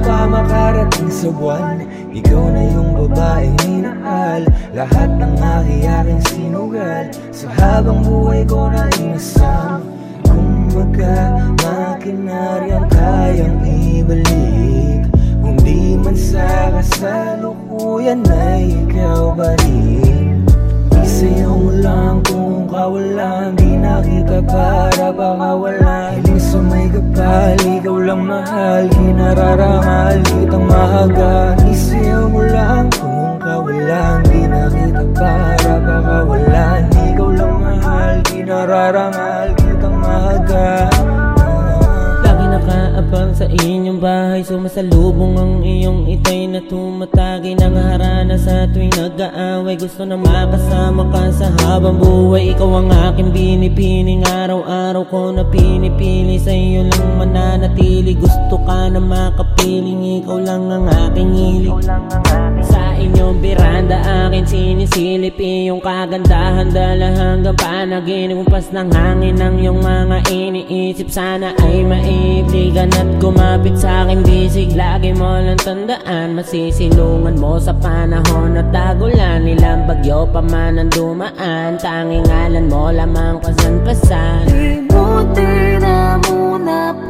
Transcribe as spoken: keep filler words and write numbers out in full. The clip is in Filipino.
pa makarating sa buwan. Ikaw na yung babaeng minahal, lahat ng aking sinugal. Sa habang buhay ko na inasam, kung magka-makinarya kayang ibalik. Kung di man sa kasalukuyan ay ikaw ba rin? Isayaw mo lang kung kawalan, di na kita para baka wala. Hiling sa may kapal, ikaw lang mahal, kinararangal kitang mahaga. Isayaw mo lang kung kawalan, di na kita para baka wala. Ikaw lang mahal, kinararangal kitang mahaga. Lagi nakaabang sa inyong bahay, sumasalubong ang iyong itay na tumatagi ng harana sa tuwing nag-aaway. Gusto na makasama ka sa habang buhay. Ikaw ang aking binipining, araw-araw ko na pinipili. Sa iyo lang mananatili, gusto ka na makapiling. Ikaw lang ang aking hilig. Sa inyong beranda akin sinisilip iyong kagandahan, dala hanggang panaginip. Kumpas ng hangin ng iyong mga iniisip, sana ay maibligan at kumapit sa aking bisig. Lagi mo lang tandaan, masisilungan mo sa panahon at dagulan. Ilang bagyo pa man ang dumaan, tanging ngalan mo lamang pasan-pasan. Di mo na muna